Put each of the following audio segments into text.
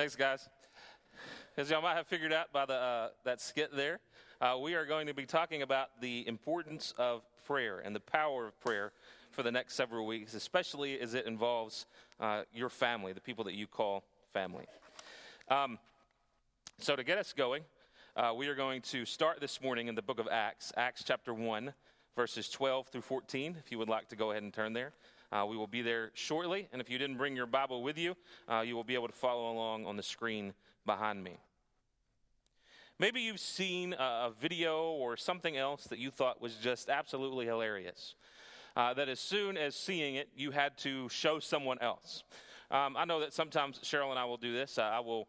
Thanks, guys. As y'all might have figured out by that skit there, we are going to be talking about the importance of prayer and the power of prayer for the next several weeks, especially as it involves your family, the people that you call family. So to get us going, we are going to start this morning in the book of Acts, Acts chapter 1, verses 12 through 14, if you would like to go ahead and turn there. We will be there shortly, and if you didn't bring your Bible with you, you will be able to follow along on the screen behind me. Maybe you've seen a video or something else that you thought was just absolutely hilarious, that as soon as seeing it, you had to show someone else. I know that sometimes Cheryl and I will do this. I will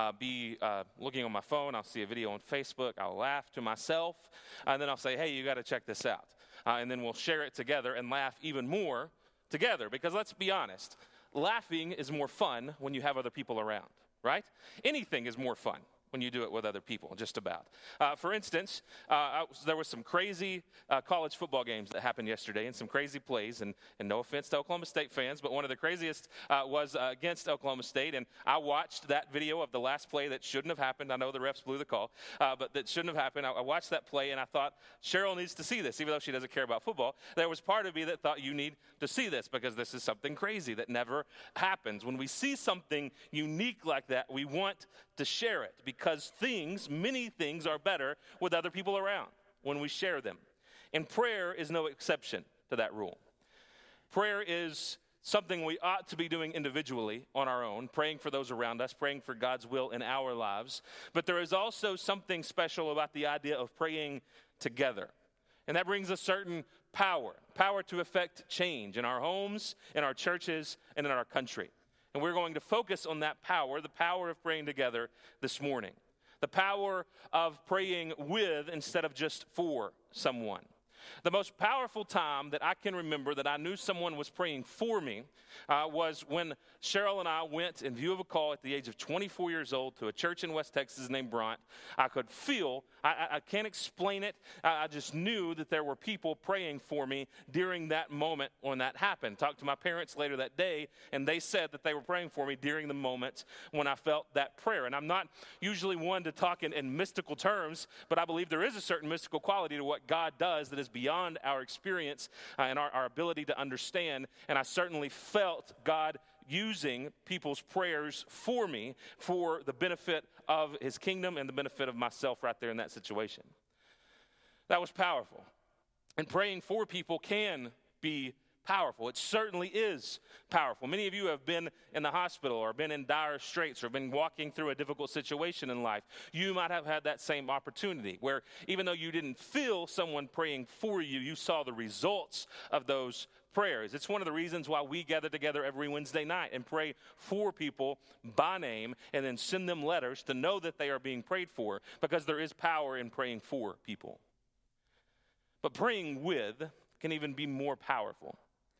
be looking on my phone. I'll see a video on Facebook. I'll laugh to myself, and then I'll say, hey, you got to check this out. And then we'll share it together and laugh even more together, because let's be honest, laughing is more fun when you have other people around, right? Anything is more fun when you do it with other people, just about. For instance, there was some crazy college football games that happened yesterday and some crazy plays, and no offense to Oklahoma State fans, but one of the craziest was against Oklahoma State, and I watched that video of the last play that shouldn't have happened. I know the refs blew the call, but that shouldn't have happened. I watched that play, and I thought, Cheryl needs to see this, even though she doesn't care about football. There was part of me that thought, you need to see this, because this is something crazy that never happens. When we see something unique like that, we want to share it, because many things are better with other people around when we share them. And prayer is no exception to that rule. Prayer is something we ought to be doing individually on our own, praying for those around us, praying for God's will in our lives. But there is also something special about the idea of praying together. And that brings a certain power to affect change in our homes, in our churches, and in our country. And we're going to focus on that power, the power of praying together this morning. The power of praying with instead of just for someone. The most powerful time that I can remember that I knew someone was praying for me was when Cheryl and I went in view of a call at the age of 24 years old to a church in West Texas named Bront. I could feel, I can't explain it, I just knew that there were people praying for me during that moment when that happened. Talked to my parents later that day, and they said that they were praying for me during the moment when I felt that prayer. And I'm not usually one to talk in mystical terms, but I believe there is a certain mystical quality to what God does that is beyond our experience and our ability to understand. And I certainly felt God using people's prayers for me for the benefit of his kingdom and the benefit of myself right there in that situation. That was powerful. And praying for people can be powerful. It certainly is powerful. Many of you have been in the hospital or been in dire straits or been walking through a difficult situation in life. You might have had that same opportunity where even though you didn't feel someone praying for you, you saw the results of those prayers. It's one of the reasons why we gather together every Wednesday night and pray for people by name and then send them letters to know that they are being prayed for, because there is power in praying for people. But praying with can even be more powerful.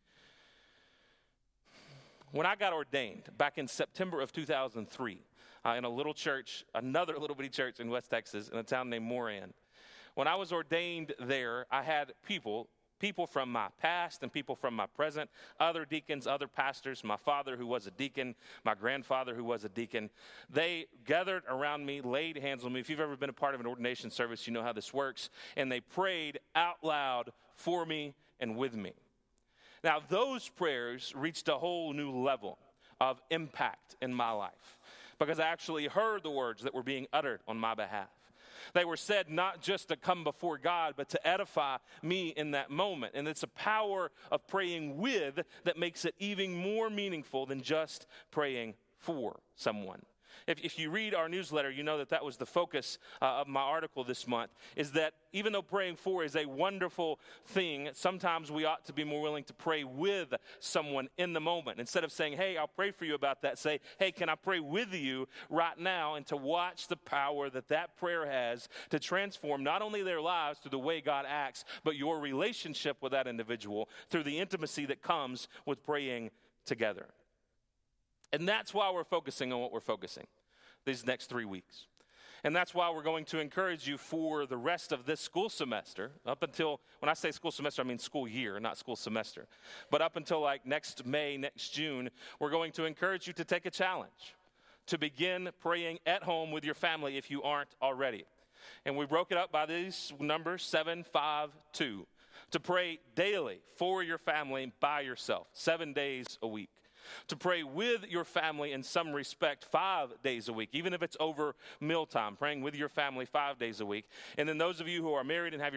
When I got ordained back in September of 2003 in a little church, another little bitty church in West Texas in a town named Moran, when I was ordained there, I had people from my past and people from my present, other deacons, other pastors, my father who was a deacon, my grandfather who was a deacon. They gathered around me, laid hands on me. If you've ever been a part of an ordination service, you know how this works. And they prayed out loud for me and with me. Now, those prayers reached a whole new level of impact in my life, because I actually heard the words that were being uttered on my behalf. They were said not just to come before God, but to edify me in that moment. And it's a power of praying with that makes it even more meaningful than just praying for someone. If you read our newsletter, you know that was the focus of my article this month, is that even though praying for is a wonderful thing, sometimes we ought to be more willing to pray with someone in the moment. Instead of saying, hey, I'll pray for you about that, say, hey, can I pray with you right now? And to watch the power that prayer has to transform not only their lives through the way God acts, but your relationship with that individual through the intimacy that comes with praying together. And that's why we're focusing on what we're focusing these next 3 weeks. And that's why we're going to encourage you for the rest of this school semester, up until, when I say school semester, I mean school year, not school semester. But up until like next May, next June, we're going to encourage you to take a challenge. to begin praying at home with your family if you aren't already. And we broke it up by these numbers, 7, 5, 2. To pray daily for your family by yourself, 7 days a week. To pray with your family in some respect 5 days a week, even if it's over mealtime, praying with your family 5 days a week. And then those of you who are married and have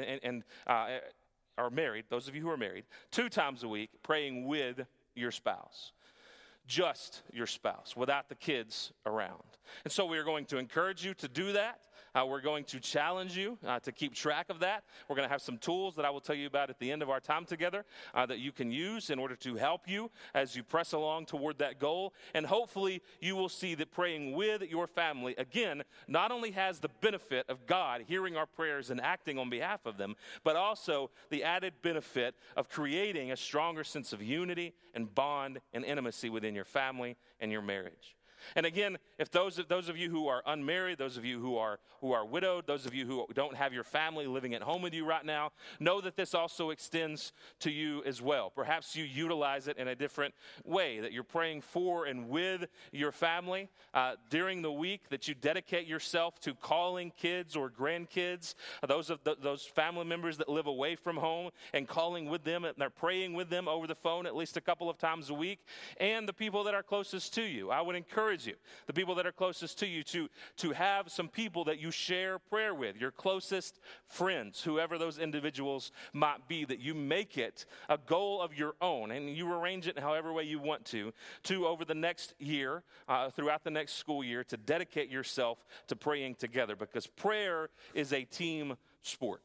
are married, those of you who are married, 2 times a week, praying with your spouse. Just your spouse, without the kids around. And so we are going to encourage you to do that. We're going to challenge you to keep track of that. We're going to have some tools that I will tell you about at the end of our time together that you can use in order to help you as you press along toward that goal. And hopefully you will see that praying with your family, again, not only has the benefit of God hearing our prayers and acting on behalf of them, but also the added benefit of creating a stronger sense of unity and bond and intimacy within your family and your marriage. And again, if those of you who are unmarried, those of you who are widowed, those of you who don't have your family living at home with you right now, know that this also extends to you as well. Perhaps you utilize it in a different way, that you're praying for and with your family during the week, that you dedicate yourself to calling kids or grandkids, those family members that live away from home, and calling with them, and they're praying with them over the phone at least a couple of times a week, and the people that are closest to you. I would encourage you, the people that are closest to you, to have some people that you share prayer with, your closest friends, whoever those individuals might be, that you make it a goal of your own, and you arrange it however way you want to over the next year, throughout the next school year, to dedicate yourself to praying together, because prayer is a team sport.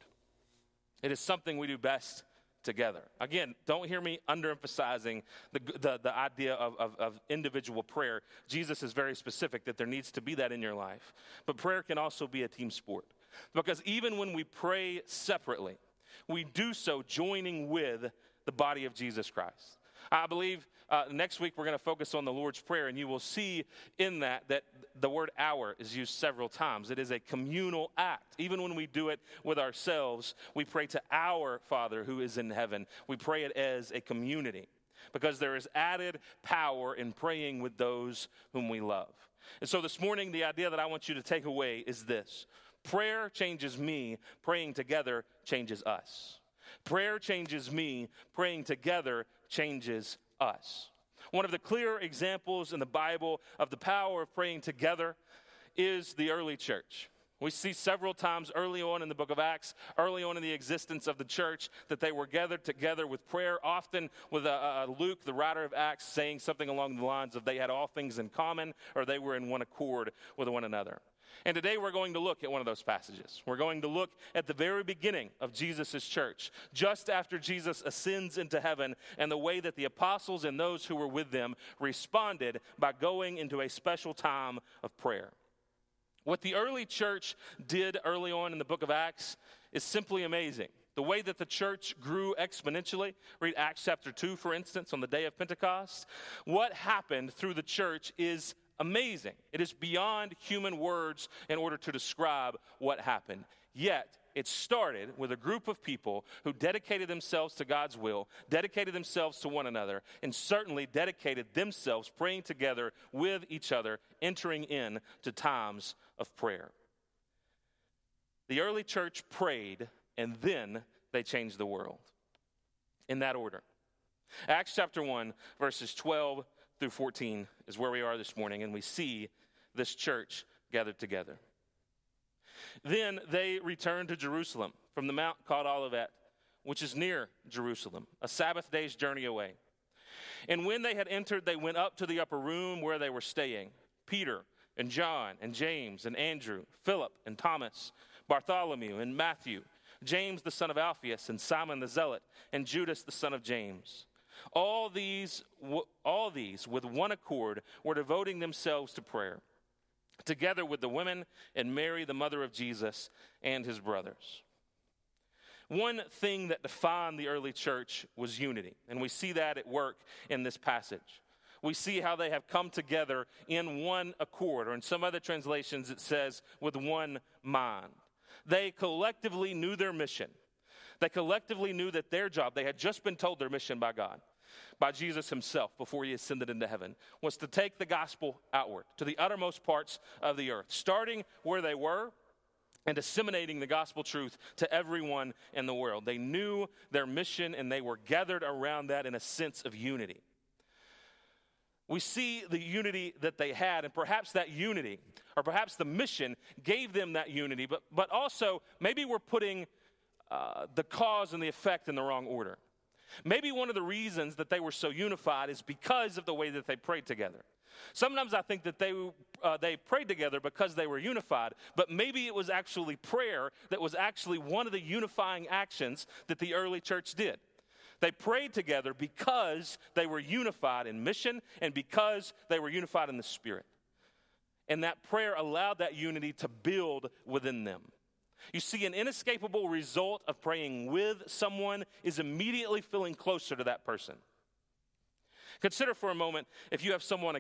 It is something we do best together. Again, don't hear me underemphasizing the idea of individual prayer. Jesus is very specific that there needs to be that in your life. But prayer can also be a team sport. Because even when we pray separately, we do so joining with the body of Jesus Christ. I believe next week we're going to focus on the Lord's Prayer, and you will see in that the word "our" is used several times. It is a communal act. Even when we do it with ourselves, we pray to our Father who is in heaven. We pray it as a community, because there is added power in praying with those whom we love. And so this morning, the idea that I want you to take away is this: prayer changes me, praying together changes us. Prayer changes me, praying together changes us. One of the clear examples in the Bible of the power of praying together is the early church. We see several times early on in the book of Acts, early on in the existence of the church, that they were gathered together with prayer, often with Luke, the writer of Acts, saying something along the lines of they had all things in common, or they were in one accord with one another. And today we're going to look at one of those passages. We're going to look at the very beginning of Jesus' church, just after Jesus ascends into heaven, and the way that the apostles and those who were with them responded by going into a special time of prayer. What the early church did early on in the book of Acts is simply amazing. The way that the church grew exponentially, read Acts chapter 2, for instance, on the day of Pentecost. What happened through the church is amazing. It is beyond human words in order to describe what happened. Yet, it started with a group of people who dedicated themselves to God's will, dedicated themselves to one another, and certainly dedicated themselves praying together with each other, entering in to times of prayer. The early church prayed, and then they changed the world. In that order. Acts chapter 1, verses 12 through 14 is where we are this morning, and we see this church gathered together. Then they returned to Jerusalem from the mount called Olivet, which is near Jerusalem, a Sabbath day's journey away. And when they had entered, they went up to the upper room where they were staying. Peter and John and James and Andrew, Philip and Thomas, Bartholomew and Matthew, James the son of Alphaeus and Simon the Zealot, and Judas the son of James. All these with one accord were devoting themselves to prayer, together with the women and Mary, the mother of Jesus, and his brothers. One thing that defined the early church was unity, and we see that at work in this passage. We see how they have come together in one accord, or in some other translations it says with one mind. They collectively knew their mission. They collectively knew that their job, they had just been told their mission by God. by Jesus himself before he ascended into heaven was to take the gospel outward to the uttermost parts of the earth, starting where they were and disseminating the gospel truth to everyone in the world. They knew their mission and they were gathered around that in a sense of unity. We see the unity that they had, and perhaps that unity, or perhaps the mission gave them that unity, but also maybe we're putting the cause and the effect in the wrong order. Maybe one of the reasons that they were so unified is because of the way that they prayed together. Sometimes I think that they prayed together because they were unified, but maybe it was actually prayer that was actually one of the unifying actions that the early church did. They prayed together because they were unified in mission and because they were unified in the Spirit. And that prayer allowed that unity to build within them. You see, an inescapable result of praying with someone is immediately feeling closer to that person. Consider for a moment if you have something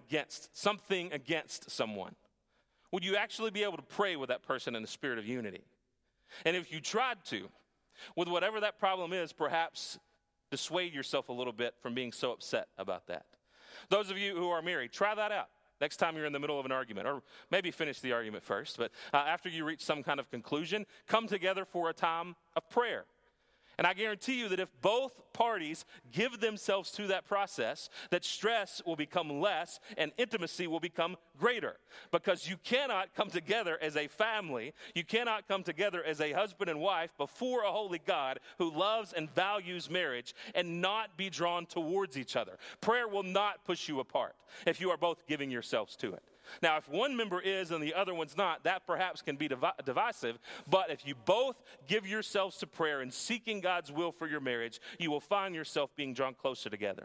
against someone. Would you actually be able to pray with that person in the spirit of unity? And if you tried to, with whatever that problem is, perhaps dissuade yourself a little bit from being so upset about that. Those of you who are married, try that out. Next time you're in the middle of an argument, or maybe finish the argument first, but after you reach some kind of conclusion, come together for a time of prayer. And I guarantee you that if both parties give themselves to that process, that stress will become less and intimacy will become greater. Because you cannot come together as a family, you cannot come together as a husband and wife before a holy God who loves and values marriage and not be drawn towards each other. Prayer will not push you apart if you are both giving yourselves to it. Now, if one member is and the other one's not, that perhaps can be divisive. But if you both give yourselves to prayer and seeking God's will for your marriage, you will find yourself being drawn closer together.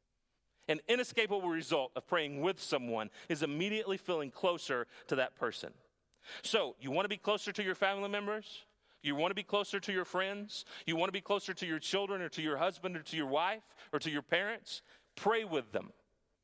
An inescapable result of praying with someone is immediately feeling closer to that person. So, you want to be closer to your family members? You want to be closer to your friends? You want to be closer to your children or to your husband or to your wife or to your parents? Pray with them.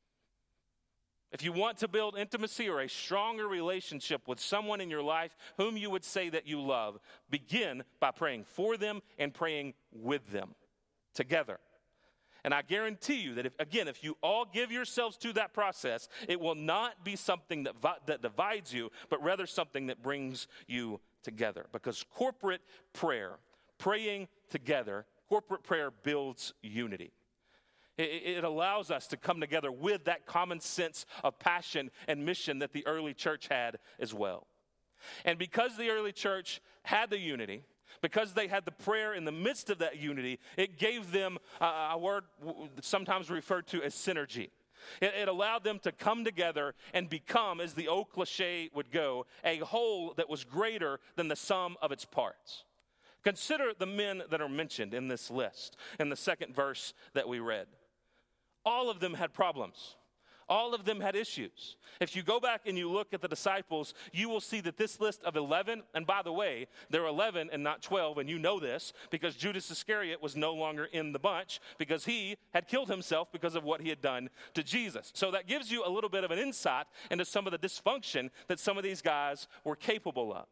If you want to build intimacy or a stronger relationship with someone in your life whom you would say that you love, begin by praying for them and praying with them together. And I guarantee you that if you all give yourselves to that process, it will not be something that divides you, but rather something that brings you together. Because corporate prayer, praying together, corporate prayer builds unity. It allows us to come together with that common sense of passion and mission that the early church had as well. And because the early church had the unity, because they had the prayer in the midst of that unity, it gave them a word sometimes referred to as synergy. It allowed them to come together and become, as the old cliche would go, a whole that was greater than the sum of its parts. Consider the men that are mentioned in this list, in the second verse that we read. All of them had problems. All of them had issues. If you go back and you look at the disciples, you will see that this list of 11, and by the way, there are 11 and not 12, and you know this because Judas Iscariot was no longer in the bunch because he had killed himself because of what he had done to Jesus. So that gives you a little bit of an insight into some of the dysfunction that some of these guys were capable of.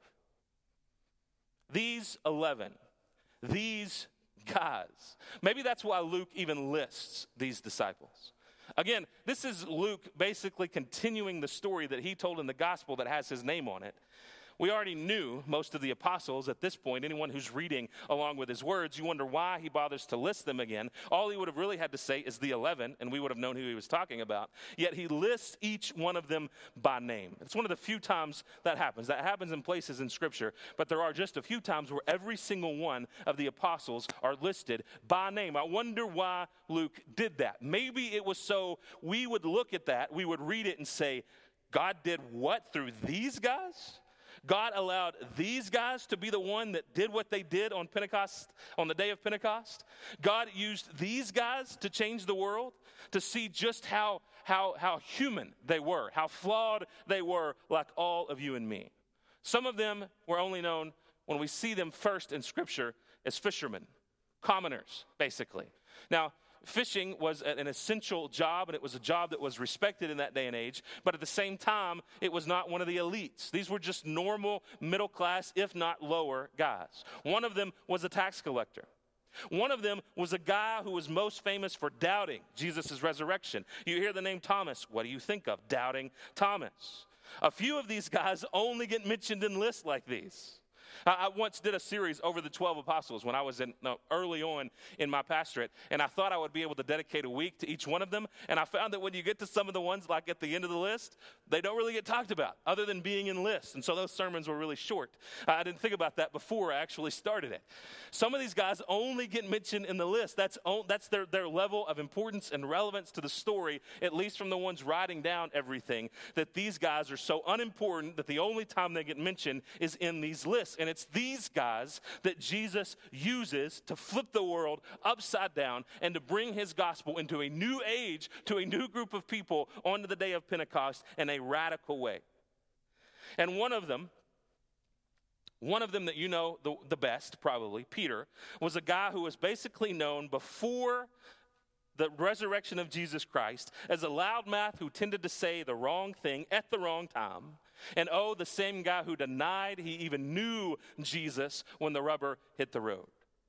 These 11, these guys. Maybe that's why Luke even lists these disciples. Again, this is Luke basically continuing the story that he told in the gospel that has his name on it. We already knew most of the apostles at this point. Anyone who's reading along with his words, you wonder why he bothers to list them again. All he would have really had to say is the 11, and we would have known who he was talking about. Yet he lists each one of them by name. It's one of the few times that happens. That happens in places in Scripture, but there are just a few times where every single one of the apostles are listed by name. I wonder why Luke did that. Maybe it was so we would look at that, we would read it and say, God did what through these guys? God allowed these guys to be the one that did what they did on Pentecost, on the day of Pentecost. God used these guys to change the world, to see just how human they were, how flawed they were, like all of you and me. Some of them were only known when we see them first in Scripture as fishermen, commoners, basically. Now, fishing was an essential job, and it was a job that was respected in that day and age, but at the same time, it was not one of the elites. These were just normal, middle class, if not lower guys. One of them was a tax collector. One of them was a guy who was most famous for doubting Jesus' resurrection. You hear the name Thomas. What do you think of? Doubting Thomas. A few of these guys only get mentioned in lists like these. I once did a series over the 12 apostles when I was early on in my pastorate, and I thought I would be able to dedicate a week to each one of them, and I found that when you get to some of the ones like at the end of the list, they don't really get talked about other than being in lists, and so those sermons were really short. I didn't think about that before I actually started it. Some of these guys only get mentioned in the list. That's their level of importance and relevance to the story, at least from the ones writing down everything, that these guys are so unimportant that the only time they get mentioned is in these lists. And it's these guys that Jesus uses to flip the world upside down and to bring his gospel into a new age, to a new group of people onto the day of Pentecost in a radical way. And one of them that you know the best, probably, Peter, was a guy who was basically known before the resurrection of Jesus Christ as a loudmouth who tended to say the wrong thing at the wrong time. And the same guy who denied he even knew Jesus when the rubber hit the road.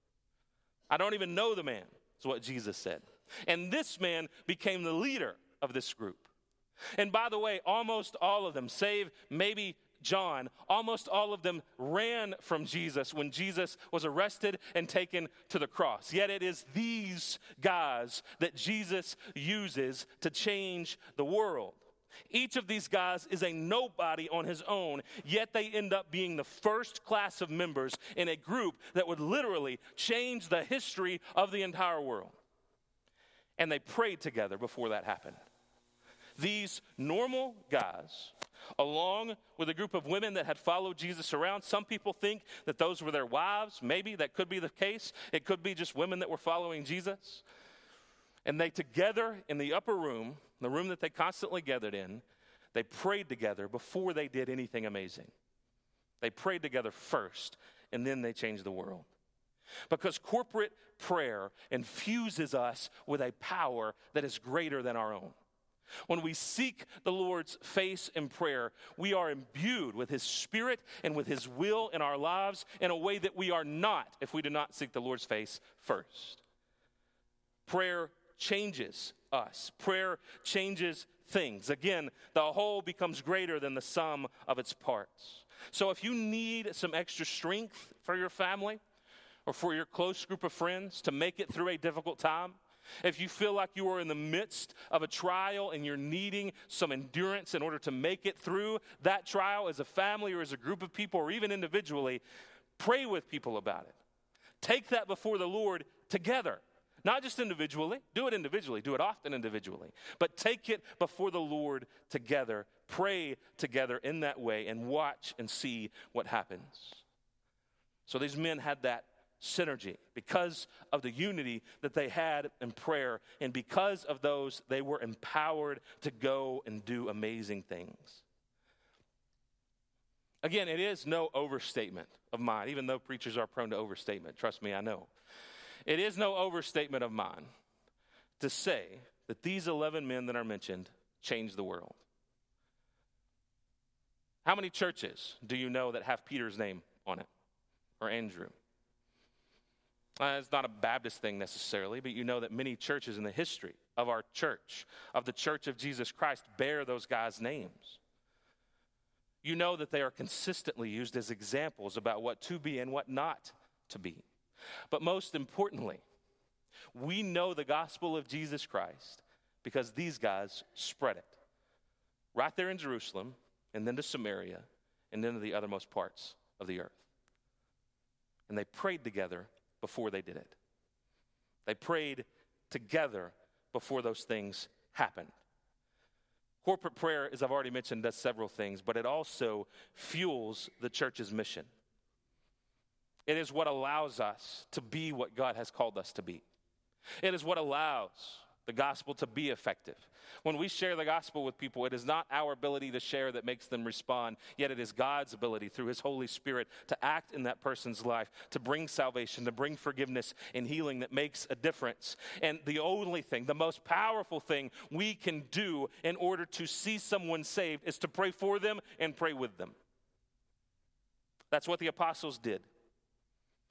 I don't even know the man, is what Jesus said. And this man became the leader of this group. And by the way, almost all of them, save maybe John, almost all of them ran from Jesus when Jesus was arrested and taken to the cross. Yet it is these guys that Jesus uses to change the world. Each of these guys is a nobody on his own, yet they end up being the first class of members in a group that would literally change the history of the entire world. And they prayed together before that happened. These normal guys, along with a group of women that had followed Jesus around. Some people think that those were their wives. Maybe that could be the case. It could be just women that were following Jesus. And they together in the upper room, the room that they constantly gathered in, they prayed together before they did anything amazing. They prayed together first, and then they changed the world. Because corporate prayer infuses us with a power that is greater than our own. When we seek the Lord's face in prayer, we are imbued with his spirit and with his will in our lives in a way that we are not if we do not seek the Lord's face first. Prayer changes us. Prayer changes things. Again, the whole becomes greater than the sum of its parts. So if you need some extra strength for your family or for your close group of friends to make it through a difficult time, if you feel like you are in the midst of a trial and you're needing some endurance in order to make it through that trial as a family or as a group of people or even individually, pray with people about it. Take that before the Lord together. Not just individually. Do it individually. Do it often individually. But take it before the Lord together. Pray together in that way and watch and see what happens. So these men had that synergy because of the unity that they had in prayer, and because of those, they were empowered to go and do amazing things. Again, it is no overstatement of mine, even though preachers are prone to overstatement. Trust me, I know. It is no overstatement of mine to say that these 11 men that are mentioned changed the world. How many churches do you know that have Peter's name on it, or Andrew? It's not a Baptist thing necessarily, but you know that many churches in the history of our church, of the Church of Jesus Christ, bear those guys' names. You know that they are consistently used as examples about what to be and what not to be. But most importantly, we know the gospel of Jesus Christ because these guys spread it. Right there in Jerusalem, and then to Samaria, and then to the othermost parts of the earth. And they prayed together before they did it. They prayed together before those things happened. Corporate prayer, as I've already mentioned, does several things, but it also fuels the church's mission. It is what allows us to be what God has called us to be. It is what allows the gospel to be effective. When we share the gospel with people, it is not our ability to share that makes them respond, yet it is God's ability through his Holy Spirit to act in that person's life, to bring salvation, to bring forgiveness and healing that makes a difference. And the only thing, the most powerful thing we can do in order to see someone saved is to pray for them and pray with them. That's what the apostles did.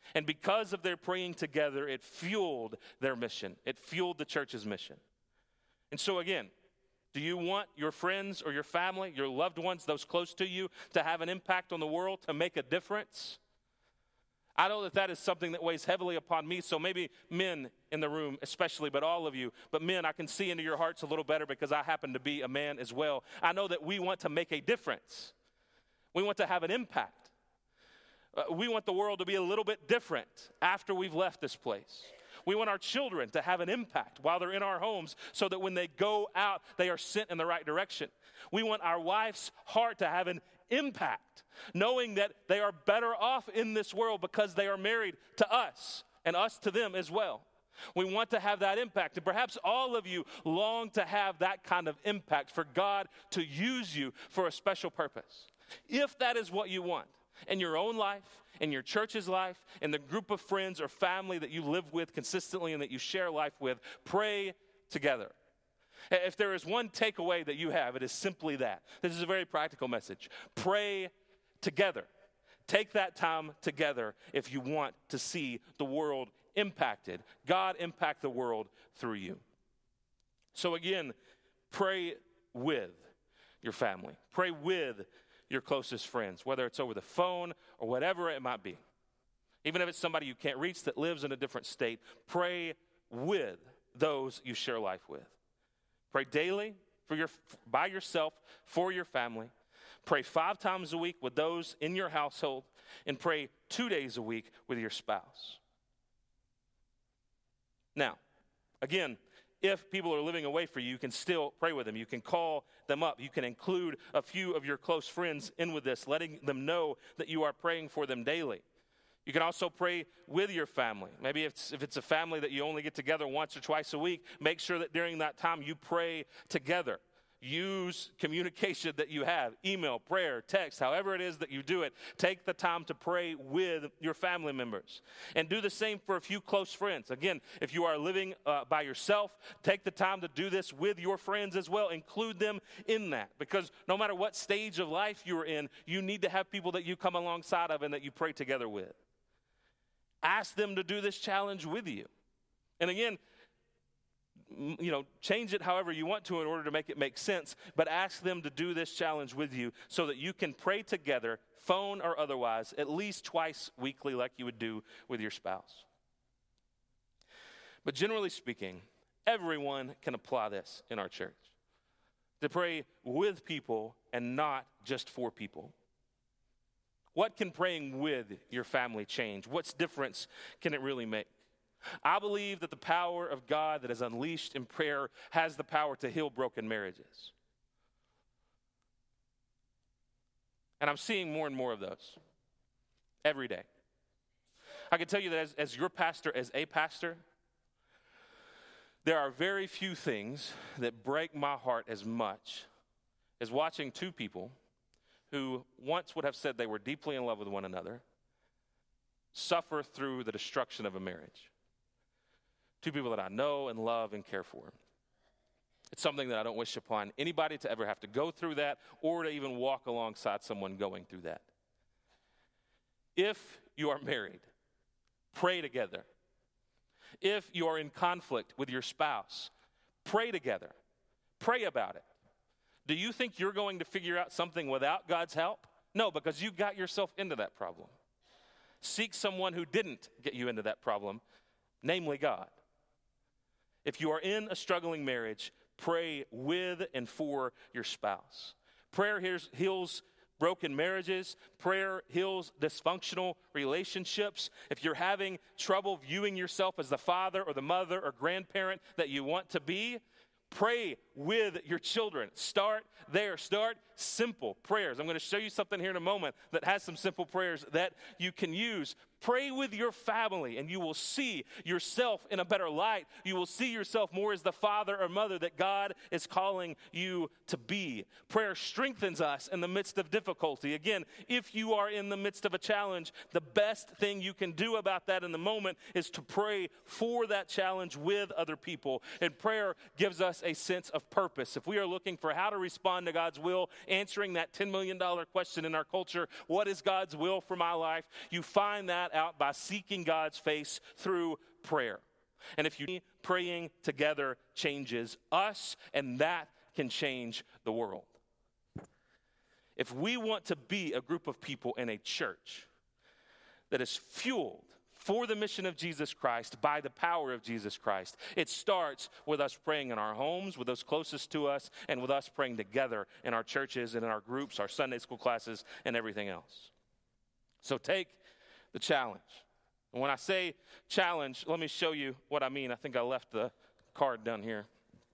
And because of their praying together, it fueled their mission. It fueled the church's mission. And so again, do you want your friends or your family, your loved ones, those close to you, to have an impact on the world, to make a difference? I know that is something that weighs heavily upon me, so maybe men in the room especially, but all of you. But men, I can see into your hearts a little better because I happen to be a man as well. I know that we want to make a difference. We want to have an impact. We want the world to be a little bit different after we've left this place. We want our children to have an impact while they're in our homes so that when they go out, they are sent in the right direction. We want our wife's heart to have an impact, knowing that they are better off in this world because they are married to us and us to them as well. We want to have that impact. And perhaps all of you long to have that kind of impact, for God to use you for a special purpose. If that is what you want in your own life, in your church's life, in the group of friends or family that you live with consistently and that you share life with, pray together. If there is one takeaway that you have, it is simply that. This is a very practical message. Pray together. Take that time together if you want to see the world impacted. God impact the world through you. So again, pray with your family. Pray with your closest friends, whether it's over the phone or whatever it might be. Even if it's somebody you can't reach that lives in a different state, pray with those you share life with. Pray daily by yourself for your family. Pray 5 times a week with those in your household, and pray 2 days a week with your spouse. Now, again, if people are living away from you, you can still pray with them. You can call them up. You can include a few of your close friends in with this, letting them know that you are praying for them daily. You can also pray with your family. Maybe if it's a family that you only get together once or twice a week, make sure that during that time you pray together. Use communication that you have, email, prayer, text, however it is that you do it. Take the time to pray with your family members. And do the same for a few close friends. Again, if you are living by yourself, take the time to do this with your friends as well. Include them in that. Because no matter what stage of life you're in, you need to have people that you come alongside of and that you pray together with. Ask them to do this challenge with you. And again, change it however you want to in order to make it make sense, but ask them to do this challenge with you so that you can pray together, phone or otherwise, at least twice weekly like you would do with your spouse. But generally speaking, everyone can apply this in our church. To pray with people and not just for people. What can praying with your family change? What difference can it really make? I believe that the power of God that is unleashed in prayer has the power to heal broken marriages. And I'm seeing more and more of those every day. I can tell you that as your pastor, as a pastor, there are very few things that break my heart as much as watching 2 people who once would have said they were deeply in love with one another suffer through the destruction of a marriage. 2 people that I know and love and care for. It's something that I don't wish upon anybody to ever have to go through that or to even walk alongside someone going through that. If you are married, pray together. If you are in conflict with your spouse, pray together. Pray about it. Do you think you're going to figure out something without God's help? No, because you got yourself into that problem. Seek someone who didn't get you into that problem, namely God. If you are in a struggling marriage, pray with and for your spouse. Prayer heals broken marriages. Prayer heals dysfunctional relationships. If you're having trouble viewing yourself as the father or the mother or grandparent that you want to be, pray with your children. Start there. Start simple prayers. I'm going to show you something here in a moment that has some simple prayers that you can use. Pray with your family, and you will see yourself in a better light. You will see yourself more as the father or mother that God is calling you to be. Prayer strengthens us in the midst of difficulty. Again, if you are in the midst of a challenge, the best thing you can do about that in the moment is to pray for that challenge with other people. And prayer gives us a sense of purpose. If we are looking for how to respond to God's will, answering that $10 million question in our culture, what is God's will for my life? You find that out by seeking God's face through prayer. And if you praying together changes us, and that can change the world. If we want to be a group of people in a church that is fueled for the mission of Jesus Christ by the power of Jesus Christ, it starts with us praying in our homes, with those closest to us, and with us praying together in our churches and in our groups, our Sunday school classes, and everything else. So take the challenge. And when I say challenge, let me show you what I mean. I think I left the card down here.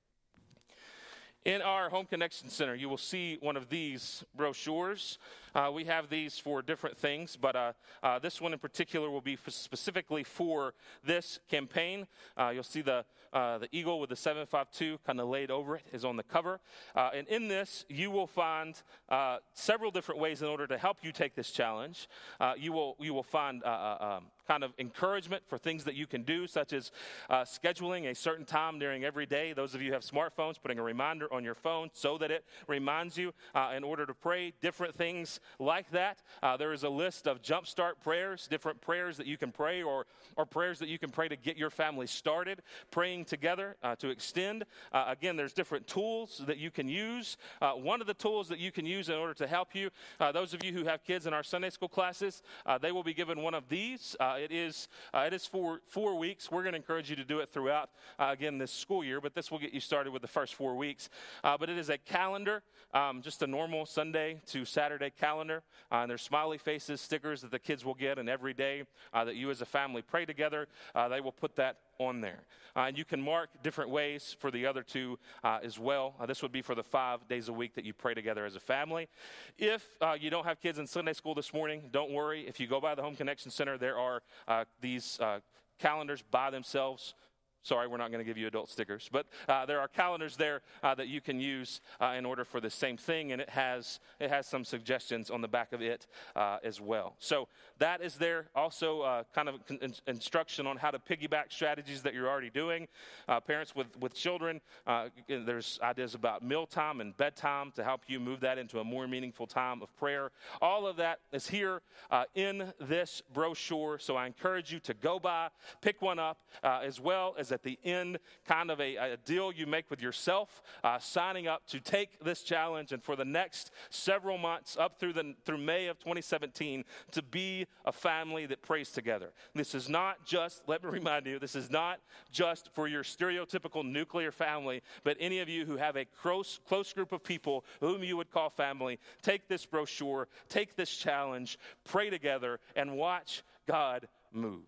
In our Home Connection Center, you will see one of these brochures. We have these for different things, but this one in particular will be specifically for this campaign. You'll see the eagle with the 752 kind of laid over it is on the cover. And in this, you will find several different ways in order to help you take this challenge. You will find kind of encouragement for things that you can do, such as scheduling a certain time during every day. Those of you who have smartphones, putting a reminder on your phone so that it reminds you in order to pray, different things like that. There is a list of jumpstart prayers, different prayers that you can pray, or prayers that you can pray to get your family started, praying together to extend. Again, there's different tools that you can use. One of the tools that you can use in order to help you, those of you who have kids in our Sunday school classes, they will be given one of these. It is for 4 weeks. We're going to encourage you to do it throughout, again, this school year, but this will get you started with the first 4 weeks. But it is a calendar, just a normal Sunday to Saturday calendar. And there's smiley faces, stickers that the kids will get, and every day that you as a family pray together, they will put that on there. And you can mark different ways for the other two as well. This would be for the 5 days a week that you pray together as a family. If you don't have kids in Sunday school this morning, don't worry. If you go by the Home Connection Center, there are these calendars by themselves. Sorry, we're not going to give you adult stickers, but there are calendars there that you can use in order for the same thing, and it has some suggestions on the back of it as well. So that is there. Also, kind of instruction on how to piggyback strategies that you're already doing. Parents with children, there's ideas about mealtime and bedtime to help you move that into a more meaningful time of prayer. All of that is here in this brochure, so I encourage you to go by, pick one up, as well as at the end, kind of a deal you make with yourself, signing up to take this challenge, and for the next several months up through May of 2017, to be a family that prays together. This is not just, let me remind you, this is not just for your stereotypical nuclear family, but any of you who have a close group of people whom you would call family. Take this brochure, take this challenge, pray together, and watch God move.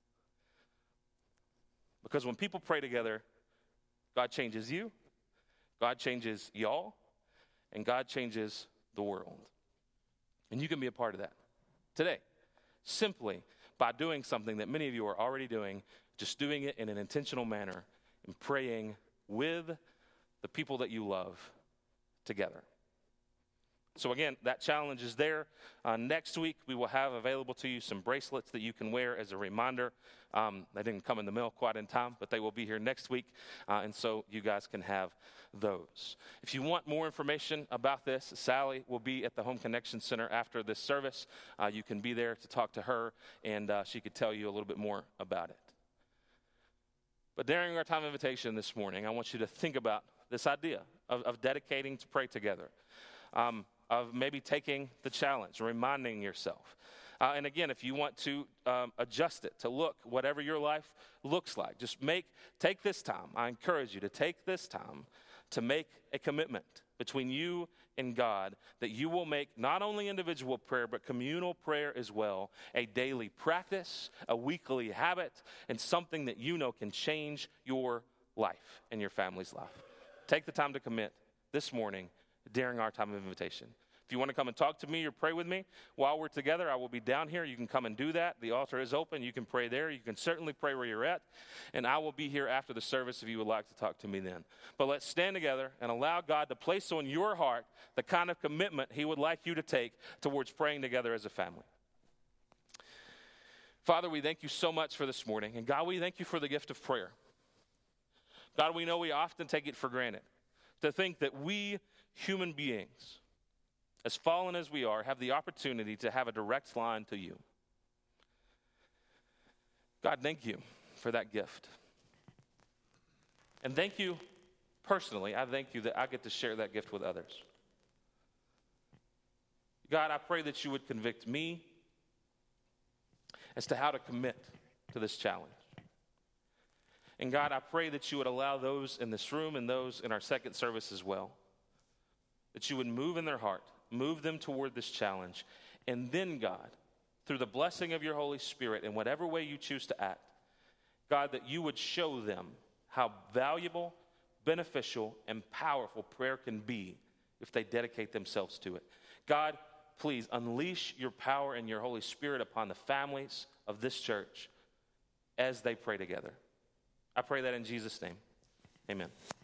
Because when people pray together, God changes you, God changes y'all, and God changes the world. And you can be a part of that today, simply by doing something that many of you are already doing, just doing it in an intentional manner and praying with the people that you love together. So again, that challenge is there. Next week, we will have available to you some bracelets that you can wear as a reminder. They didn't come in the mail quite in time, but they will be here next week, and so you guys can have those. If you want more information about this, Sally will be at the Home Connection Center after this service. You can be there to talk to her, and she could tell you a little bit more about it. But during our time of invitation this morning, I want you to think about this idea of dedicating to pray together. Of maybe taking the challenge, reminding yourself. And again, if you want to adjust it to look whatever your life looks like, just take this time. I encourage you to take this time to make a commitment between you and God that you will make not only individual prayer, but communal prayer as well, a daily practice, a weekly habit, and something that you know can change your life and your family's life. Take the time to commit this morning during our time of invitation. If you want to come and talk to me or pray with me while we're together, I will be down here. You can come and do that. The altar is open. You can pray there. You can certainly pray where you're at. And I will be here after the service if you would like to talk to me then. But let's stand together and allow God to place on your heart the kind of commitment he would like you to take towards praying together as a family. Father, we thank you so much for this morning. And God, we thank you for the gift of prayer. God, we know we often take it for granted to think that we human beings, as fallen as we are, have the opportunity to have a direct line to you. God, thank you for that gift. And thank you personally. I thank you that I get to share that gift with others. God, I pray that you would convict me as to how to commit to this challenge. And God, I pray that you would allow those in this room and those in our second service as well, that you would move in their heart, move them toward this challenge. And then, God, through the blessing of your Holy Spirit, in whatever way you choose to act, God, that you would show them how valuable, beneficial, and powerful prayer can be if they dedicate themselves to it. God, please unleash your power and your Holy Spirit upon the families of this church as they pray together. I pray that in Jesus' name. Amen.